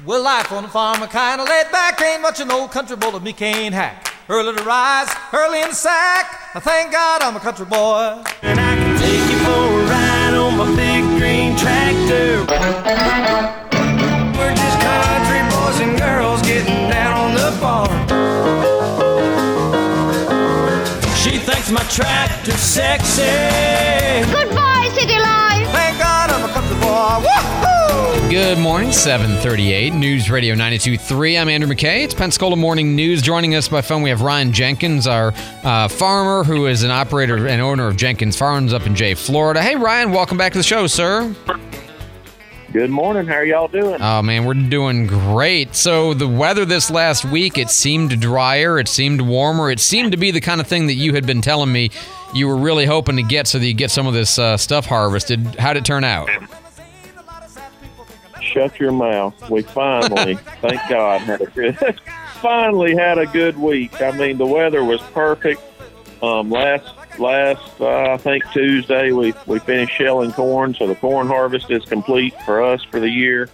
Well, life on the farm, a kind of laid back. Ain't much an old country boy that me can't hack. Early to rise, early in the sack. I thank God I'm a country boy. And I can take you for a ride on my big green tractor. We're just country boys and girls getting down on the farm. She thinks my tractor's sexy. Goodbye, city life. Thank God I'm a country boy. Woohoo! Good morning, 7:38, News Radio 92.3. I'm Andrew McKay. It's Pensacola Morning News. Joining us by phone, we have Ryan Jenkins, our farmer, who is an operator and owner of Jenkins Farms up in Jay, Florida. Hey, Ryan, welcome back to the show, sir. Good morning. How are y'all doing? Oh, man, we're doing great. So the weather this last week, it seemed drier, it seemed warmer, it seemed to be the kind of thing that you had been telling me you were really hoping to get so that you get some of this stuff harvested. How'd it turn out? Shut your mouth. We finally, thank God, finally had a good week. I mean, the weather was perfect. Last I think Tuesday, we finished shelling corn, so the corn harvest is complete for us for the year.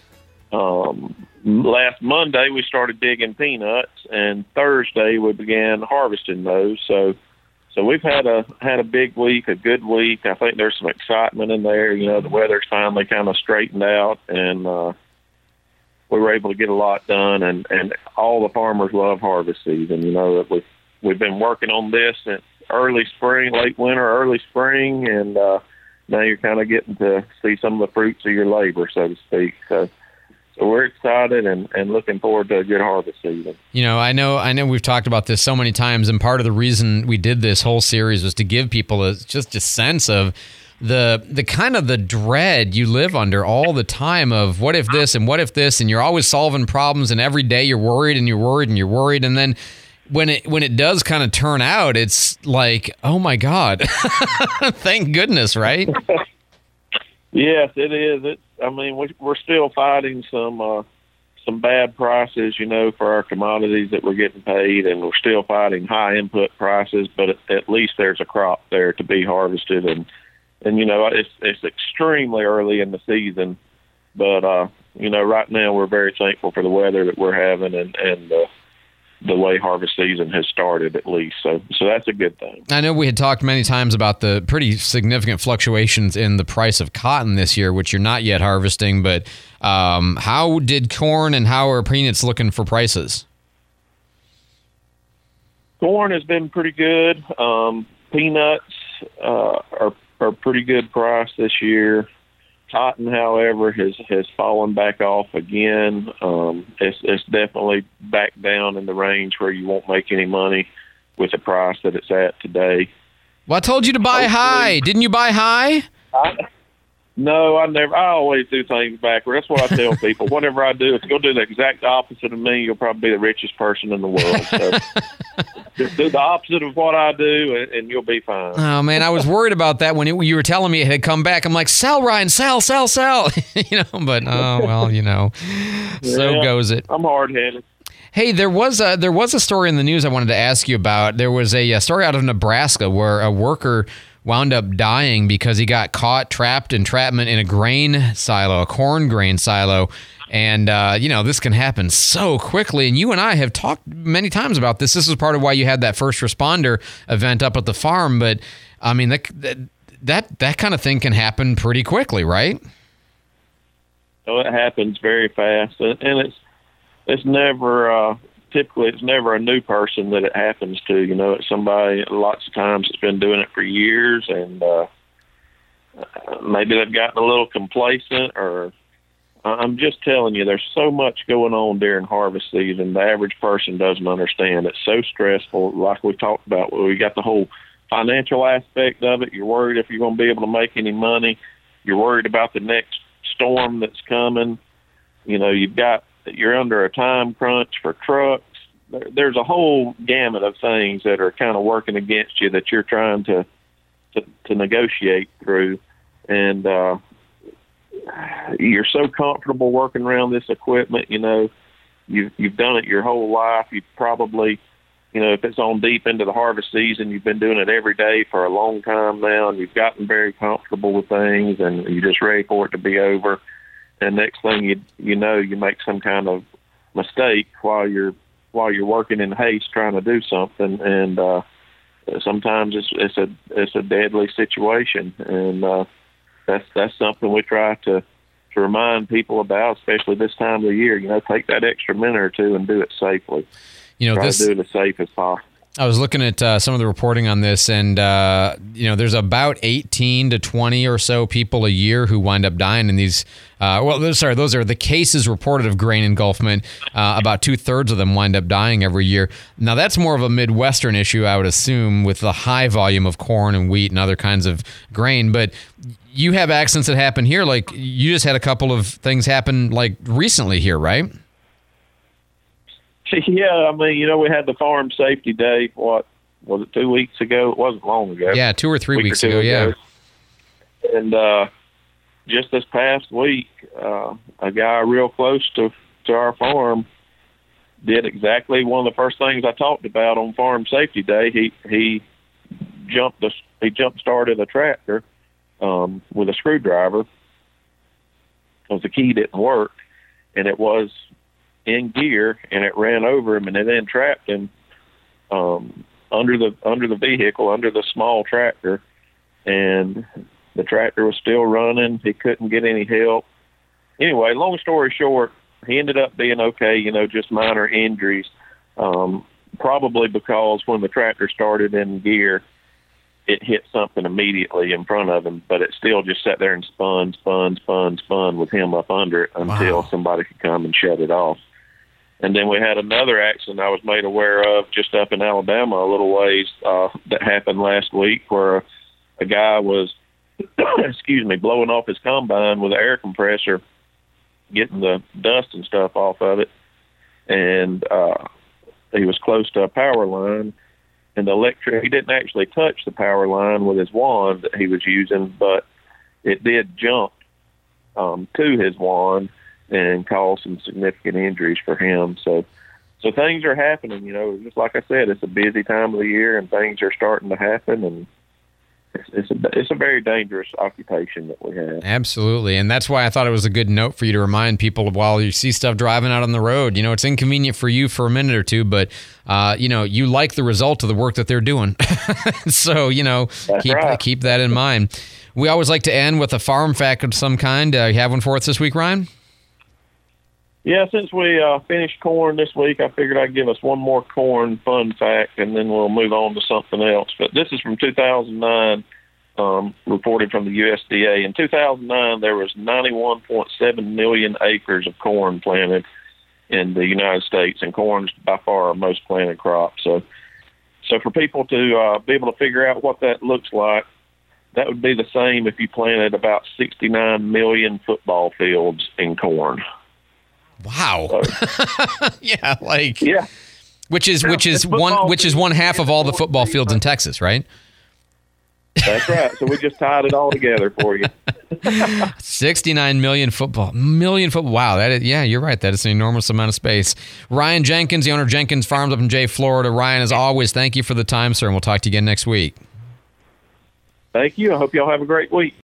Last Monday, we started digging peanuts, and Thursday we began harvesting those. So we've had a big week, a good week. I think there's some excitement in there. You know, the weather's finally kind of straightened out, and we were able to get a lot done. And all the farmers love harvest season. You know, we've been working on this since early spring, late winter, early spring, and now you're kind of getting to see some of the fruits of your labor, so to speak. So we're excited and looking forward to a good harvest season. You know, I know we've talked about this so many times, and part of the reason we did this whole series was to give people just a sense of the kind of the dread you live under all the time of what if this and what if this, and you're always solving problems, and every day you're worried and you're worried and you're worried, and then when it does kind of turn out, it's like, oh my God, thank goodness, right? Yes, it is. I mean, we're still fighting some bad prices, you know, for our commodities that we're getting paid, and we're still fighting high input prices. But at least there's a crop there to be harvested, and you know, it's extremely early in the season. But you know, right now we're very thankful for the weather that we're having and the way harvest season has started, at least. So that's a good thing. I know we had talked many times about the pretty significant fluctuations in the price of cotton this year, which you're not yet harvesting, but how did corn and how are peanuts looking for prices? Corn has been pretty good. Peanuts are pretty good price this year. Cotton, however, has fallen back off again. It's definitely back down in the range where you won't make any money with the price that it's at today. Well, I told you to buy high. Didn't you buy high? No, I never. I always do things backward. That's what I tell people. Whatever I do, if you'll do the exact opposite of me, you'll probably be the richest person in the world. So just do the opposite of what I do, and you'll be fine. Oh, man, I was worried about that when you were telling me it had come back. I'm like, sell, Ryan, sell. You know, but, oh, well, you know, so goes it. I'm hard-headed. Hey, there was a story in the news I wanted to ask you about. There was a story out of Nebraska where a worker wound up dying because he got caught trapped in entrapment in a corn grain silo. And, you know, this can happen so quickly. And you and I have talked many times about this. This is part of why you had that first responder event up at the farm. But, I mean, that kind of thing can happen pretty quickly, right? So it happens very fast. And it's never... Typically, it's never a new person that it happens to. You know, it's somebody, lots of times, that's been doing it for years, and maybe they've gotten a little complacent, or I'm just telling you, there's so much going on during harvest season. The average person doesn't understand. It's so stressful. Like we talked about, we got the whole financial aspect of it. You're worried if you're going to be able to make any money. You're worried about the next storm that's coming. You know, you're under a time crunch for trucks. There's a whole gamut of things that are kind of working against you that you're trying to negotiate through. And you're so comfortable working around this equipment. You know, you've done it your whole life. You probably, you know, if it's on deep into the harvest season, you've been doing it every day for a long time now, and you've gotten very comfortable with things, and you're just ready for it to be over. and next thing you know, you make some kind of mistake while you're working in haste trying to do something, and sometimes it's a deadly situation, and that's something we try to remind people about, especially this time of the year. Take that extra minute or two and do it safely. Try to do it as safe as possible. I was looking at some of the reporting on this, and there's about 18 to 20 or so people a year who wind up dying in these. Those are the cases reported of grain engulfment. About 2/3 of them wind up dying every year. Now, that's more of a Midwestern issue, I would assume, with the high volume of corn and wheat and other kinds of grain. But you have accidents that happen here. Like, you just had a couple of things happen, like, recently here, right? Yeah, we had the Farm Safety Day, what, was it 2 weeks ago? It wasn't long ago. Yeah, 2 or 3 weeks ago, yeah. And just this past week, a guy real close to our farm did exactly one of the first things I talked about on Farm Safety Day. He jump started a tractor with a screwdriver because the key didn't work, and it was in gear, and it ran over him, and it then trapped him under the vehicle, under the small tractor, and the tractor was still running. He couldn't get any help. Anyway, long story short, he ended up being okay, just minor injuries, probably because when the tractor started in gear, it hit something immediately in front of him, but it still just sat there and spun with him up under it until somebody could come and shut it off. And then we had another accident I was made aware of just up in Alabama a little ways that happened last week, where a guy was, blowing off his combine with an air compressor, getting the dust and stuff off of it. And he was close to a power line, and he didn't actually touch the power line with his wand that he was using, but it did jump to his wand and cause some significant injuries for him. So things are happening, just like I said, it's a busy time of the year, and things are starting to happen, and it's a very dangerous occupation that we have. Absolutely, and that's why I thought it was a good note for you to remind people while you see stuff driving out on the road. It's inconvenient for you for a minute or two, but you like the result of the work that they're doing. So keep that in mind. We always like to end with a farm fact of some kind. You have one for us this week, Ryan? Yeah, since we finished corn this week, I figured I'd give us one more corn fun fact, and then we'll move on to something else. But this is from 2009, reported from the USDA. In 2009, there was 91.7 million acres of corn planted in the United States, and corn's by far our most planted crop. So for people to be able to figure out what that looks like, that would be the same if you planted about 69 million football fields in corn. Wow. Yeah, which is one half of all the football fields in Texas, right? That's right. So we just tied it all together for you. 69 million football. Wow, you're right. That is an enormous amount of space. Ryan Jenkins, the owner of Jenkins Farms up in Jay, Florida. Ryan, as always, thank you for the time, sir, and we'll talk to you again next week. Thank you. I hope y'all have a great week.